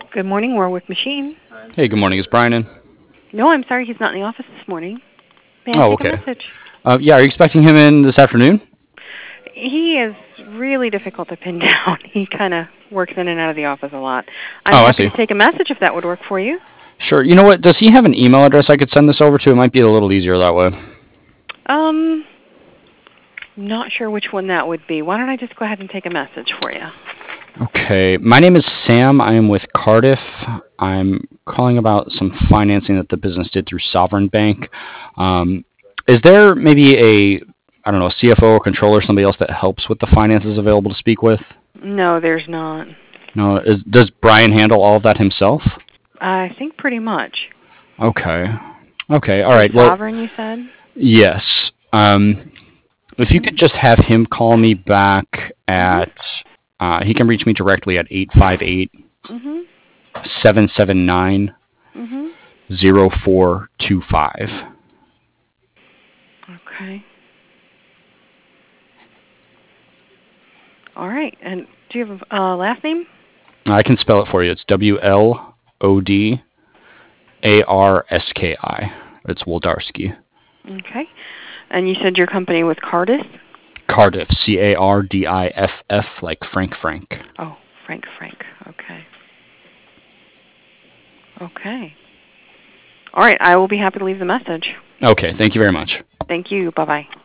Good morning, Warwick Machine. Hey, good morning. Is Brian in? No, I'm sorry, he's not in the office this morning. May I Oh, take a okay. message? Yeah, are you expecting him in this afternoon? He is really difficult to pin down. He kind of works in and out of the office a lot. I'm Oh, I happy see. to take a message if that would work for you. Sure. You know what? Does he have an email address I could send this over to? It might be a little easier that way. Um, not sure which one that would be. Why don't I just go ahead and take a message for you? Okay. My name is Sam. I am with Cardiff. I'm calling about some financing that the business did through Sovereign Bank. Um, is there maybe I don't know, CFO or controller, somebody else that helps with the finances available to speak with? No, there's not. No. Does Brian handle all of that himself? I think pretty much. Okay. Okay. All Through right. Well, Sovereign, you said? yes. If you could just have him call me back at, he can reach me directly at 858 Mhm. 779 Mhm. 0425. Okay. All right. And do you have a last name? I can spell it for you. It's Wlodarski. It's Woldarski. Okay. And you said your company was Cardis? Cardiff, Cardiff, like Frank. Oh, Frank. Okay. Okay. All right. I will be happy to leave the message. Okay, thank you very much. Thank you. Bye-bye.